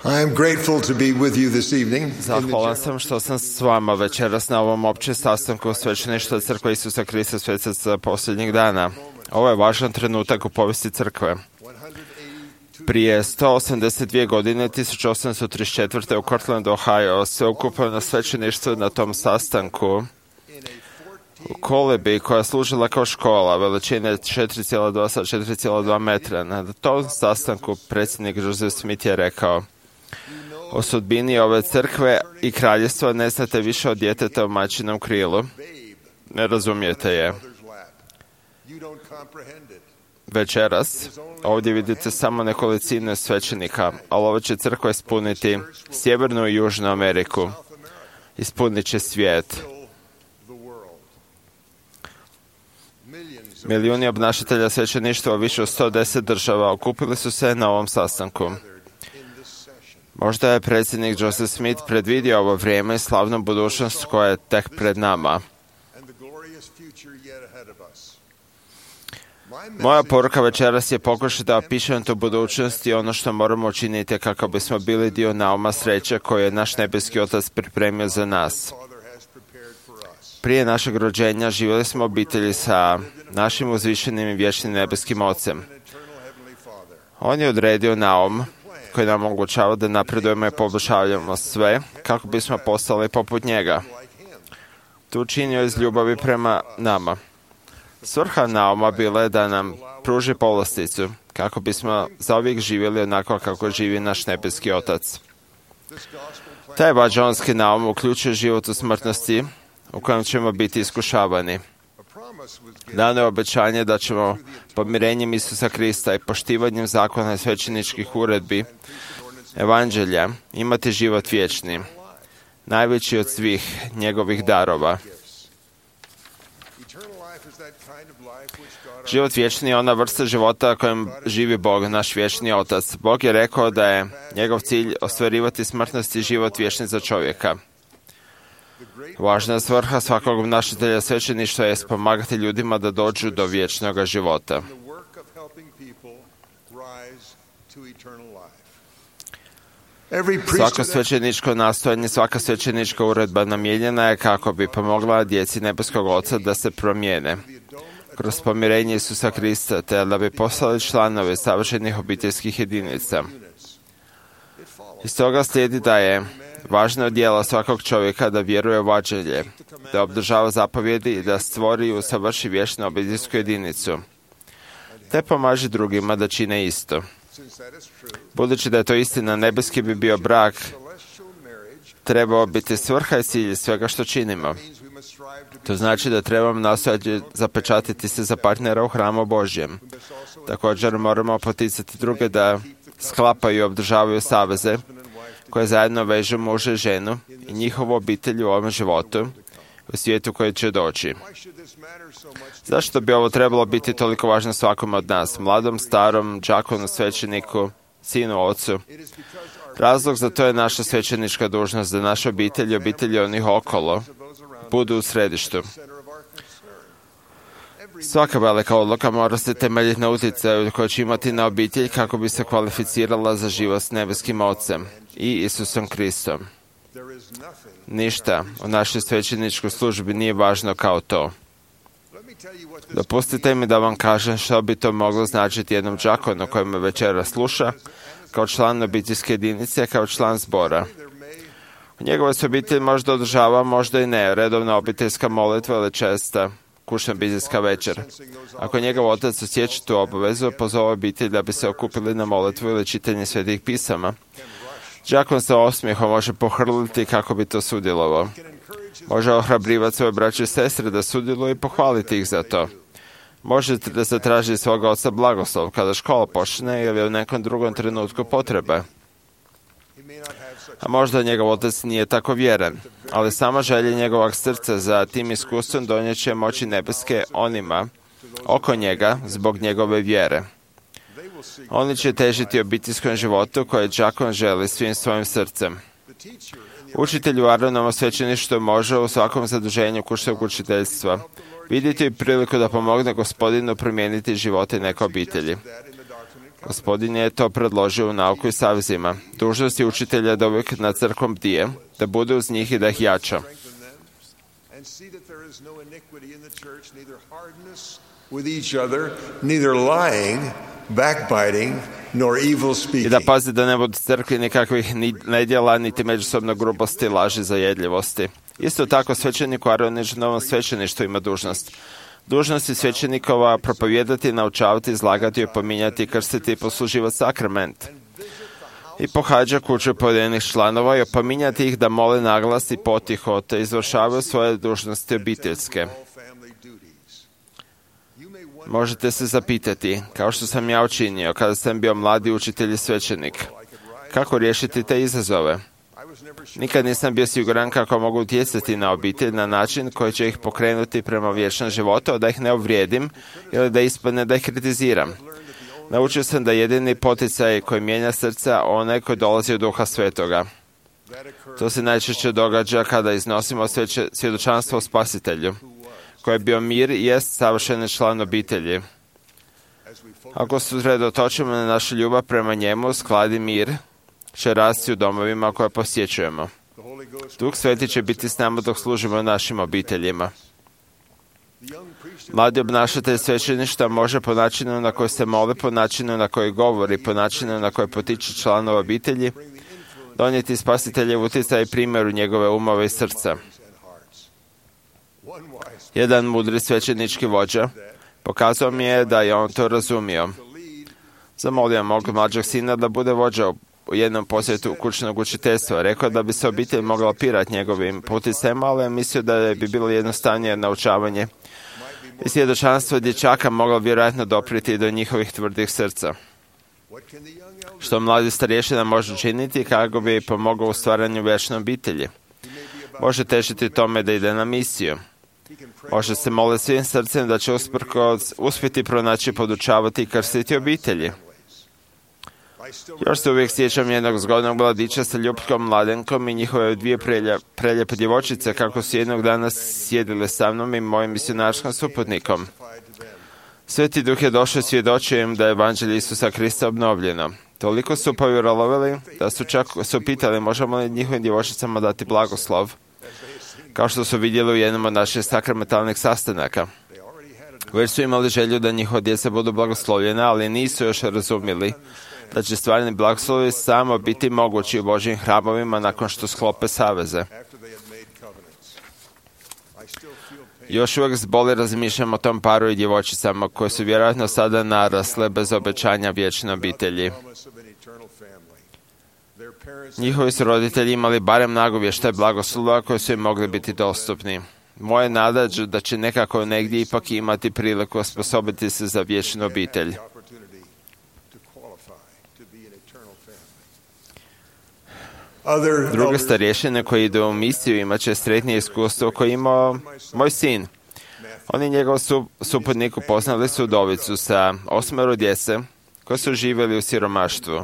I am grateful to be with you this evening. Zahvalan sam što sam s vama večeras na ovom općem sastanku Svećeništva Crkve Isusa Krista Svetaca posljednjih dana. Ovo je važan trenutak u povijesti Crkve. Prije 182 godine, 1834. u Cortlandu, Ohio, sveukupno svećeništvo na tom sastanku u kolebi koja je služila kao škola veličine 4,2 sa 4,2 metra. Na tom sastanku predsjednik Joseph Smith je rekao: o sudbini ove crkve i kraljevstva ne znate više od djeteta u majčinom krilu. Ne razumijete je. Večeras ovdje vidite samo nekolicinu svećenika, ali ova će crkva ispuniti Sjevernu i Južnu Ameriku. Ispunit će svijet. Milijuni obnašatelja svećeništva u više od 110 država okupili su se na ovom sastanku. Možda je predsjednik Joseph Smith predvidio ovo vrijeme i slavnu budućnost koja je tek pred nama. Moja poruka večeras je pokušati da opišem tu budućnost i ono što moramo učiniti kako bismo bili dio nauma sreće koje je naš nebeski Otac pripremio za nas. Prije našeg rođenja živjeli smo u obitelji sa našim uzvišenim i vječnim nebeskim Ocem. On je odredio naum koji nam omogućava da napredujemo i poboljšavamo sve kako bismo postali poput njega. To učinio iz ljubavi prema nama. Svrha nauma bila je da nam pruži povlasticu kako bismo zauvijek živjeli onako kako živi naš nebeski Otac. Taj evanđeonski naum uključuje život u smrtnosti u kojem ćemo biti iskušavani. Dano je obećanje da ćemo pomirenjem Isusa Krista i poštivanjem zakona i svećeničkih uredbi evanđelja imati život vječni, najveći od svih njegovih darova. Život vječni je ona vrsta života kojom živi Bog, naš vječni Otac. Bog je rekao da je njegov cilj ostvarivati smrtnost i život vječni za čovjeka. Važna svrha svakog obnašatelja svećeništva je pomagati ljudima da dođu do vječnog života. Svako svećeničko nastojanje, svaka svećenička uredba namijenjena je kako bi pomogla djeci nebeskog Oca da se promijene kroz pomirenje Isusa Krista, te da bi postali članovi savršenih obiteljskih jedinica. Iz toga slijedi da je važno djelo svakog čovjeka da vjeruje u evanđelje, da obdržava zapovjedi i da stvori i usavrši vječnu obiteljsku jedinicu, te pomaže drugima da čine isto. Budući da je to istina, nebeski bi bio brak trebao biti svrha i cilj svega što činimo. To znači da trebamo nastojati zapečatiti se za partnera u hramu Božjem. Također moramo poticati druge da sklapaju i obdržavaju saveze koje zajedno vežu muža i ženu i njihovu obitelj u ovom životu, u svijetu koji će doći. Zašto bi ovo trebalo biti toliko važno svakom od nas, mladom, starom, đakonu, svećeniku, sinu, ocu? Razlog za to je naša svećenička dužnost, da naša obitelj i obitelji onih okolo budu u središtu. Svaka velika odluka mora se temeljiti na utjecaju koji će imati na obitelj kako bi se kvalificirala za život s nebeskim Ocem i Isusom Kristom. Ništa u našoj svećeničkoj službi nije važno kao to. Dopustite mi da vam kažem što bi to moglo značiti jednom đakonu koji me večera sluša, kao član obiteljske jedinice, kao član zbora. U njegovoj se obitelj možda održava, možda i ne, redovna obiteljska molitva ili česta kućna obiteljska večer. Ako njegov otac osjeća tu obavezu, pozove obitelj da bi se okupili na molitvu ili čitanje svetih pisama. Đakon sa osmijehom može pohrliti kako bi to sudjelovao. Može ohrabrivati svoje braće i sestre da sudjeluju i pohvaliti ih za to. Možete da zatraži svoga oca blagoslov kada škola počne ili u nekom drugom trenutku potrebe. A možda njegov otac nije tako vjeren, ali sama želja njegovog srca za tim iskustvom donijet će moći nebeske onima oko njega zbog njegove vjere. Oni će težiti obiteljskom životu koje đakon želi svim svojim srcem. Učitelj u Aronovom svećeništvu može u svakom zaduženju kućnog učiteljstva vidjeti priliku da pomogne Gospodinu promijeniti živote neke obitelji. Gospodin je to predložio u nauku i savezima. Dužnost je učitelja da uvijek nad crkvom bdije, da bude uz njih i da ih jača. I da pazi da ne bude crkvi nikakvih nedjela, niti međusobno grubosti, laži, zajedljivosti. Isto tako svećenik u Aaroničinovom svećeništvu ima dužnost. Dužnost je svećenikova propovijedati, naučavati, izlagati, opominjati, krstiti i posluživati sakrament. I pohađa kuću pojedinih članova i opominjati ih da mole naglas i potiho, te izvršavaju svoje dužnosti obiteljske. Možete se zapitati, kao što sam ja učinio kada sam bio mladi učitelj i svećenik, kako riješiti te izazove? Nikad nisam bio siguran kako mogu utjecati na obitelj na način koji će ih pokrenuti prema vječnom životu, da ih ne uvrijedim ili da ispadne da ih kritiziram. Naučio sam da jedini poticaj koji mijenja srca onaj koji dolazi od Duha Svetoga. To se najčešće događa kada iznosimo svjedočanstvo o Spasitelju, koji je bio mir i jest savršeni član obitelji. Ako se usredotočimo na našu ljubav prema njemu, sklad i mir će rasti u domovima koje posjećujemo. Duh Sveti će biti s nama dok služimo našim obiteljima. Mladi obnašatelj svećeništva može po načinu na koji se moli, po načinu na koji govori, po načinu na koji potiče članova obitelji, donijeti Spasiteljev utjecaj i primjer u njegove umove i srca. Jedan mudri svećenički vođa pokazao mi je da je on to razumio. Zamolio mog mlađeg sina da bude vođa u jednom posjetu kućnog učiteljstva. Rekao da bi se obitelj mogla opirati njegovim poticajem, ali je mislio da bi bilo jednostavnije naučavanje i svjedočanstvo dječaka moglo vjerojatno doprijeti do njihovih tvrdih srca. Što mladi starješina može učiniti kako bi pomogao u stvaranju vječne obitelji? Može težiti tome da ide na misiju. Može se moliti svim srcem da će uspjeti pronaći, podučavati i krstiti obitelji. Još se uvijek sjećam jednog zgodnog mladića sa ljubkom mladenkom i njihove dvije preljepe djevojčice kako su jednog dana sjedile sa mnom i mojim misionarskim suputnikom. Sveti Duh je došao i svjedočio im da je evanđelje Isusa Krista obnovljeno. Toliko su povjerovali da su čak pitali možemo li njihovim djevojčicama dati blagoslov, kao što su vidjeli u jednom od naših sakramentalnih sastanaka. Već su imali želju da njihova djeca budu blagoslovljena, ali nisu još razumjeli da će stvarni blagoslovi samo biti mogući u Božjim hramovima nakon što sklope saveze. Još uvijek s boli razmišljam o tom paru i djevojčicama koje su vjerojatno sada narasle bez obećanja vječne obitelji. Njihovi su roditelji imali barem nagovještaj blagoslova koji su im mogli biti dostupni. Moje nada da će nekako negdje ipak imati priliku osposobiti se za vječnu obitelj. Druge starješine koji idu u misiju imat će sretnije iskustvo koje imao moj sin. On i njegov suputnik upoznali su udovicu sa 8 djece koji su živjeli u siromaštvu.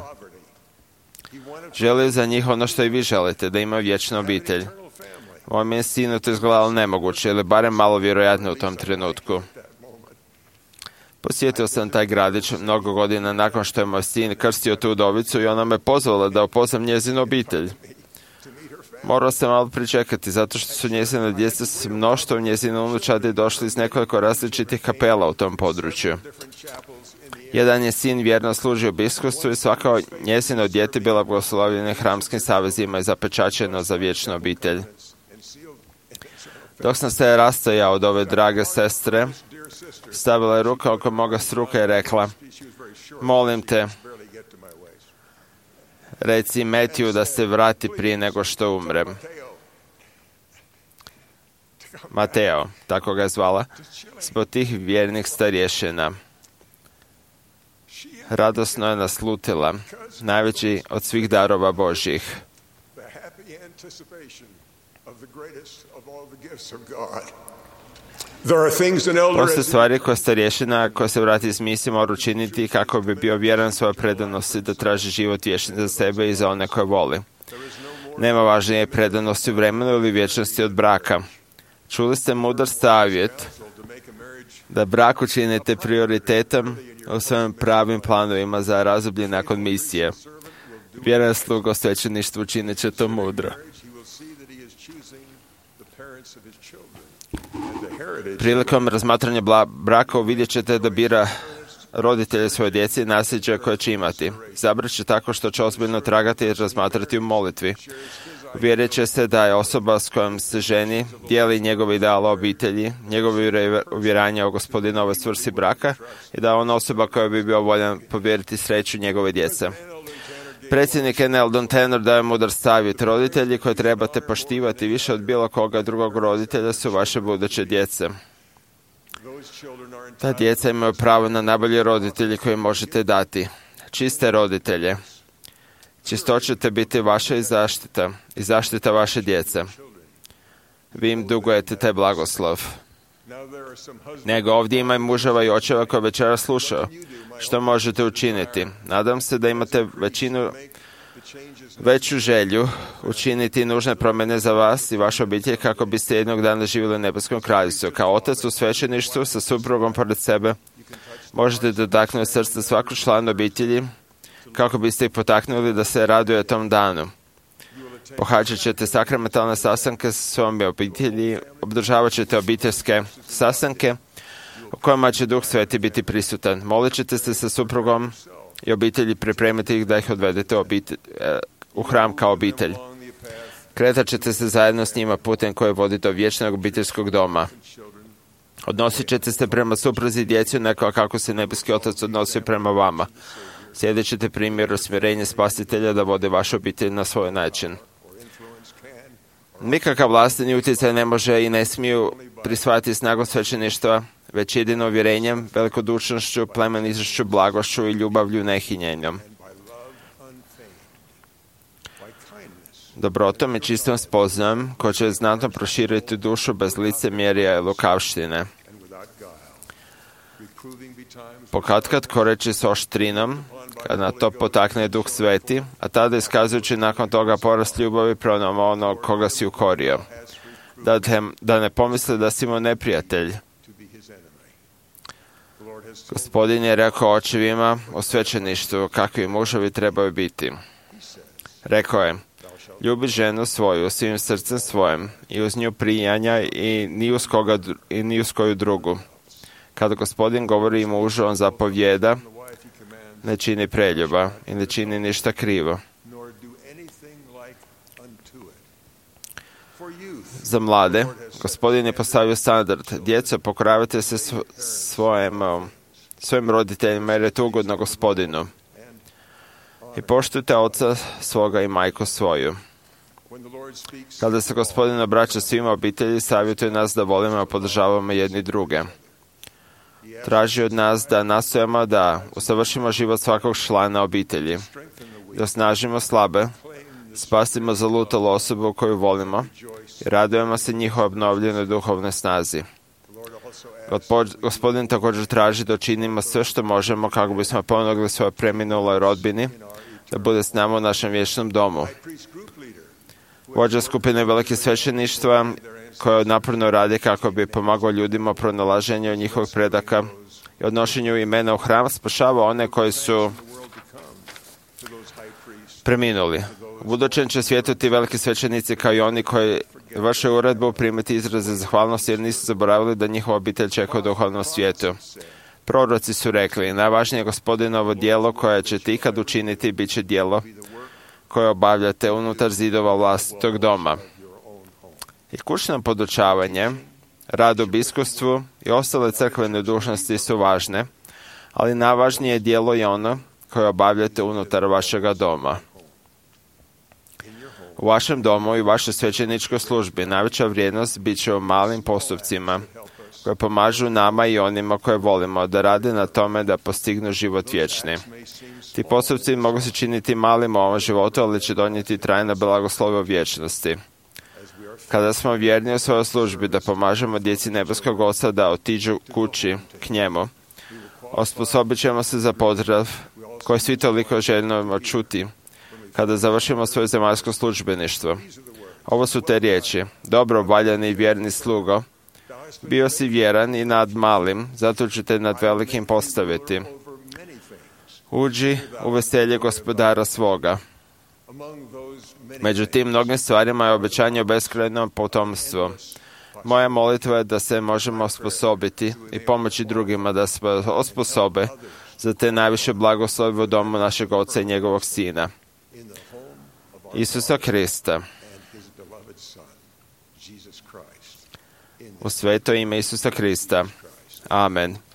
Želi za njih ono što i vi želite, da imaju vječnu obitelj. Mojom je sinu to izgledalo nemoguće, ili barem malo vjerojatno u tom trenutku. Posjetio sam taj gradić mnogo godina nakon što je moj sin krstio tu udovicu i ona me pozvala da upoznam njezinu obitelj. Morao sam malo pričekati, zato što su njezine djece s mnoštvom njezine unučadi došli iz nekoliko različitih kapela u tom području. Jedan je sin vjerno služio biskupstvu i svako njezino dijete bilo blagoslovljeno hramskim savezima i zapečaćeno za vječnu obitelj. Dok sam se rastojao od ove drage sestre, stavila je ruka oko moga struka i rekla, molim te, reci Metiju da se vrati prije nego što umrem. Mateo, tako ga je zvala, zbog tih vjernih starješina. Radosno je naslutila, najveći od svih darova Božjih. Postoje stvari koje starješina koja se vrati iz misije mora učiniti kako bi bio vjeran svoje predanosti da traži život vječni za sebe i za one koje voli. Nema važnije predanosti u vremenu ili vječnosti od braka. Čuli ste mudar savjet da brak učinite prioritetom o svojim pravim planovima za razdoblje nakon misije. Vjeran sluga svećeništvu činit će to mudro. Prilikom razmatranja braka vidjet ćete da bira roditelje svoje djece i nasljeđe koje će imati. Izabrat će tako što će ozbiljno tragati i razmatrati u molitvi. Uvjerit će se da je osoba s kojom se ženi dijeli njegove ideale obitelji, njegove uvjeranja o Gospodinovoj svrsi braka i da je ona osoba koja bi bio voljan povjeriti sreću njegove djece. Predsjednik N. Eldon Tanner daje mudar savjet. Roditelji koje trebate poštivati više od bilo koga drugog roditelja su vaše buduće djece. Ta djeca imaju pravo na najbolje roditelji koje možete dati. Čiste roditelje. Čistoća će biti vaša i zaštita vaše djece. Vi im dugujete taj blagoslov. Nego ovdje ima i muževa i očeva koji večera slušaju. Što možete učiniti? Nadam se da imate veću želju učiniti nužne promjene za vas i vašu obitelj kako biste jednog dana živjeli u nebeskom kraljevstvu. Kao otac u svećeništvu sa suprugom pored sebe možete dotaknuti srce svakog člana obitelji kako biste ih potaknuli da se raduje tom danu. Pohađat ćete sakramentalne sastanke sa svojom obitelji, održavat ćete obiteljske sastanke u kojima će Duh Sveti biti prisutan. Molit ćete se sa suprugom i obitelji, pripremiti ih da ih odvedete u hram kao obitelj. Kretat ćete se zajedno s njima putem koji vodi do vječnog obiteljskog doma. Odnosit ćete se prema supruzi i djeci onako kako se nebeski Otac odnosio prema vama. Slijedit ćete primjer usmjerenja Spasitelja da vode vašu obitelj na svoj način. Nikakav vlastni utjecaj ne može i ne smiju prisvajati snagom svećeništva, već jedino uvjerenjem, velikodušnošću, plemenitošću, blagošću i ljubavlju nehinjenjom. Dobrotom i čistom spoznajom koja će znatno proširiti dušu bez licemjerja i lukavštine. Pokatkad koreći s oštrinom, kad na to potakne Duh Sveti, a tada iskazujući nakon toga porast ljubavi prema onog koga si ukorio. Da ne pomisle da si mu neprijatelj. Gospodin je rekao očevima o svećeništvu kakvi muževi trebaju biti. Rekao je, ljubi ženu svoju svim srcem svojim i uz nju prijanja i ni uz koju drugu. Kada Gospodin govori mužu, on zapovjeda, ne čini preljuba i ne čini ništa krivo. Za mlade, Gospodin je postavio standard. Djeco, pokoravajte se svojim roditeljima jer je to ugodno Gospodinu. I poštujte oca svoga i majku svoju. Kada se Gospodin obraća svima obitelji, savjetuje nas da volimo i podržavamo jedni druge. Traži od nas da nastojimo da usavršimo život svakog člana obitelji, da snažimo slabe, spasimo zalutalu osobu koju volimo i radujemo se njihovoj obnovljenoj duhovnoj snazi. Gospodin također traži da činimo sve što možemo kako bismo pomogli svojoj preminuloj rodbini da bude s nama u našem vječnom domu. Vođa skupine velikih svećeništva koje naporno radi kako bi pomagao ljudima u pronalaženju njihovih predaka i odnošenju imena u hram, spašava one koji su preminuli. U budućem će svijetu ti veliki svećenici kao i oni koji vrše uredbu primiti izraze zahvalnosti jer nisu zaboravili da njihova obitelj čeka u duhovnom svijetu. Proroci su rekli, najvažnije Gospodinovo djelo koje ćete ikad učiniti bit će djelo koje obavljate unutar zidova vlastitog doma. I kućno podučavanje, rad u biskupstvu i ostale crkvene dužnosti su važne, ali najvažnije djelo je ono koje obavljate unutar vašega doma. U vašem domu i vašoj svećeničkoj službi najveća vrijednost bit će u malim postupcima koje pomažu nama i onima koje volimo da rade na tome da postignu život vječni. Ti postupci mogu se činiti malim u ovom životu, ali će donijeti trajne blagoslove u vječnosti. Kada smo vjerni u svojoj službi da pomažemo djeci nebeskog Oca da otiđu kući k njemu, osposobit ćemo se za pozdrav koji svi toliko želimo čuti kada završimo svoje zemaljsko službeništvo. Ovo su te riječi. Dobro, valjani i vjerni slugo, bio si vjeran i nad malim, zato ću te nad velikim postaviti. Uđi u veselje gospodara svoga. Među tim mnogim stvarima je obećanje o beskrajnom potomstvu. Moja molitva je da se možemo osposobiti i pomoći drugima da se osposobe za te najviše blagoslove u domu našeg Oca i njegovog Sina, Isusa Krista. U sveto ime Isusa Krista. Amen.